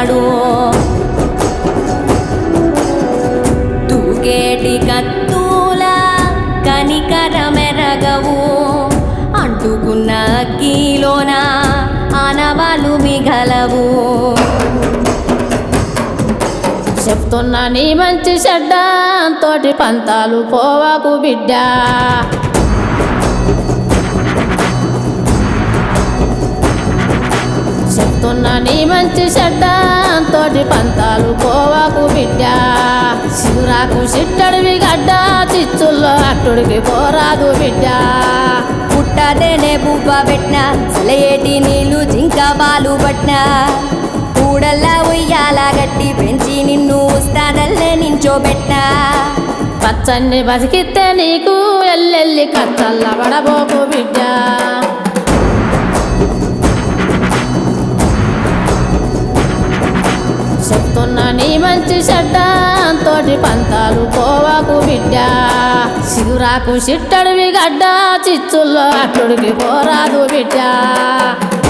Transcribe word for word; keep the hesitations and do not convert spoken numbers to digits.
ఉన్నాడు తూకేటి కత్తుల కనికరమెరగవు అంటుకున్న అగ్గిలోన ఆనవాలు మిగలవు చెప్తున్నా నీ మంచి చెడ్డ తోటి పంతాలు పోవాకు బిడ్డ చెప్తున్నా నీ మంచి చెడ్డ తోటి పంతాలు పోవాకు బిడ్డ శివురాకు చిట్టడివి గడ్డ చిచ్చుల్లో అట్టుడికి పోరాదు బిడ్డ పుట్టదేనే బువ్వ పెట్టిన సలయేటి నీళ్ళు జింక బాలు పట్టిన కూడల్లా ఉయ్యాల గట్టి పెంచి నిన్ను ఉస్తాదల్లే నించోబెట్టినా పచ్చన్ని బతికితే నీకు ఎల్లెల్లి కచ్చల్ల పడబోకు బిడ్డ చెప్తున్నా నీ మంచి చెడ్డ తోటి పంతాలు పోవాకు బిడ్డ సిగురాకు చిట్టడివి గడ్డ చిచ్చుల్లో అట్టుడికి పోరాదు బిడ్డ